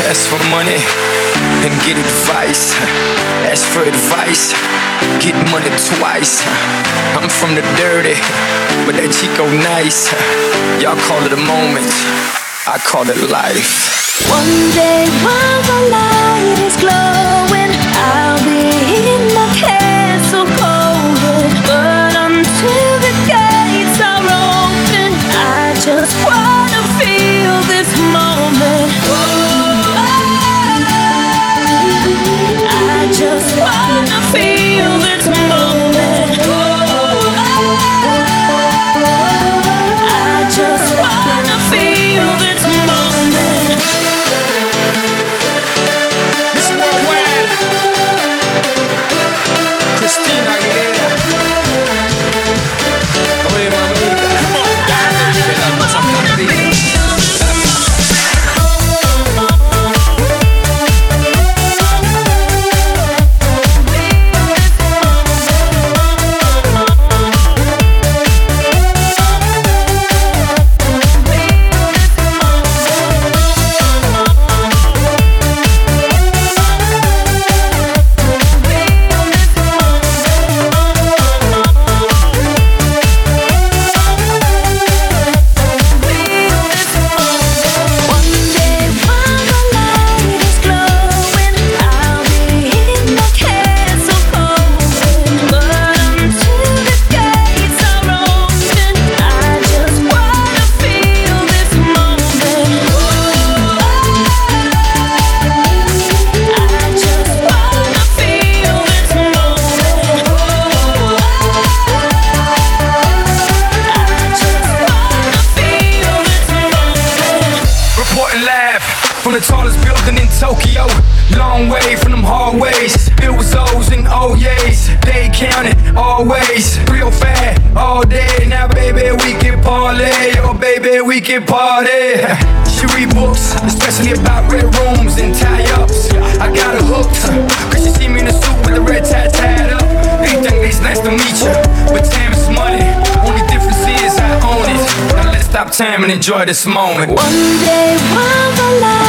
Ask for money and get advice. Ask for advice, get money twice. I'm from the dirty, but that Chico nice. Y'all call it a moment, I call it life. One day while the light is glowing, I'll be in my castle golden. But until the gates are open, I just wanna feel this moment. I just wanna feel this moment. I just wanna feel this moment. This worldwide, Christina Aguilera. Oye, mamita, come on, dale, que la cosa está rica. From the tallest building in Tokyo, long way from them hallways. It was O's and O's, they counted always. Real fat all day, now baby we can parlay. Oh baby we can party. She read books, especially about red rooms and tie-ups. I got her hooked, cause she see me in a suit with the red tie tied up. They think it's nice to meet you, but damn it's money. Only difference is I own it. Now let's stop time and enjoy this moment. One day while the light